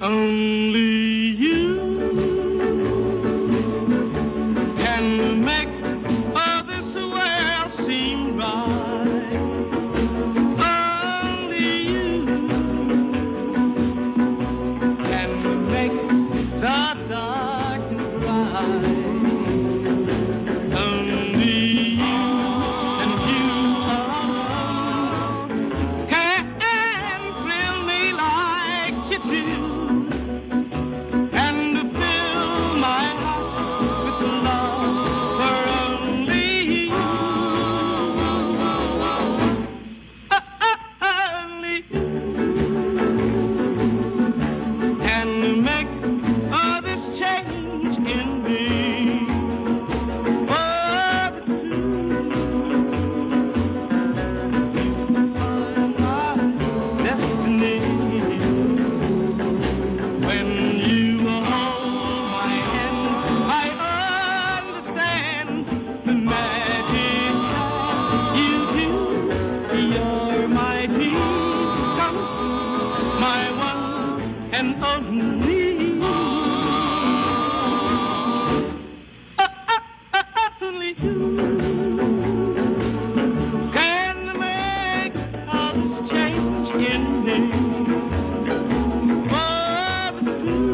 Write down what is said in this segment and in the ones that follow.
Only you can make all this world seem right. Only you can make the darkness bright. Only you and you alone can thrill me like you do. And only you, only you can make all this change in me. For the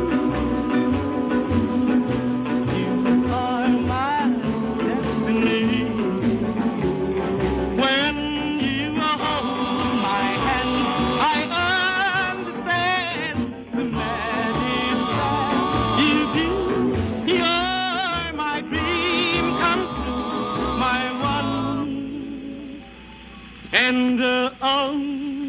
truth, you are my destiny. When you hold my hand, I understand the magic that you do. You're my dream come true, my one and only.